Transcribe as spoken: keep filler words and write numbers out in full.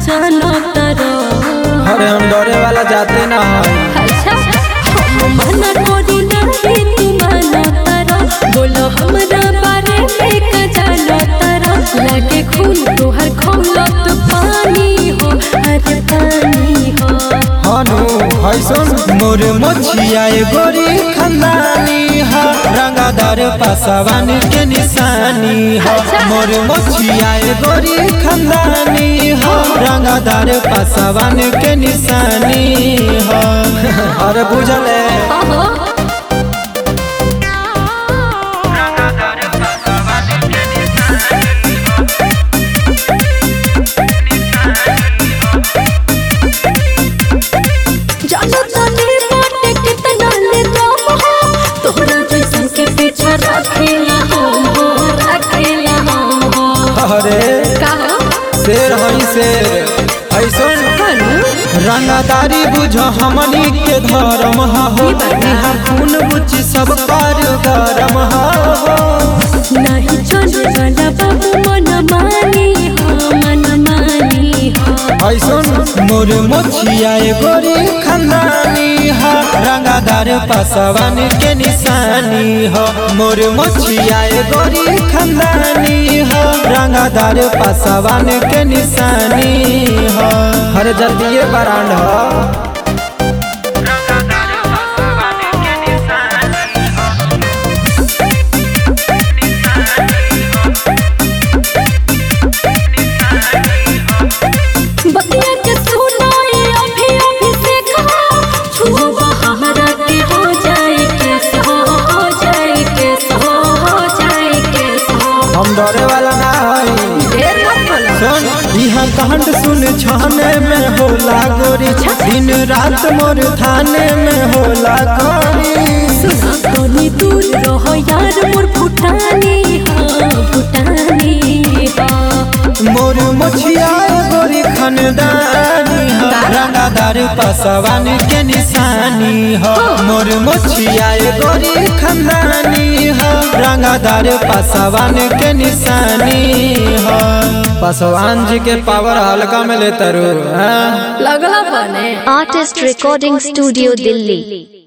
जानो तारो। अरे हम डरे वाला जाते ना है। अच्छा हम मना करी नहीं तू मानो तारो। बोलो हमरा बारे में का जानो तारो। लगे खून तोहर खौलत पानी हो, अरे पानी हो। हनु हैसन मोर मोछिया गोरी खंदानी हा, रंगादार पासवान के निशानी हा। मोर मोछिया गोरी खंदानी हा, रंगादार पासवान के निशानी हा। अरे बुझले शेर हई शेर ऐसन रंगदारी बुझ हमनी के धर्म हो। यहाँ खून बुझ सब कर गरम हो। नहीं चले वाला बाबू मन मानी हो, मन मानी हो। ऐसन मोर मोछिया गोरी खंदानी हा, रंगादार पासवान के निशानी हो। मोर मोछिया गोरी खंदानी हो, रंगादार पासवान के निशानी हो। हर जल्दी बरांड हो। हम डरे वाला ना है। सुन यहाँ कांड सुन छाने में होला गोरी, दिन रात मोर थाने में होला गोरी। दूर रहो यार मोर फुटानी हो, फुटानी हो। मोर मोछिया गोरी खनदानी हो, रंगादार पासवान के निशानी हो। मोर मोछिया गोरी खनदानी हो, रंगादार पासवान के निशानी हो। पासवान जी के पावर हल्का में लेता रू लगला बने। Artist recording studio Delhi.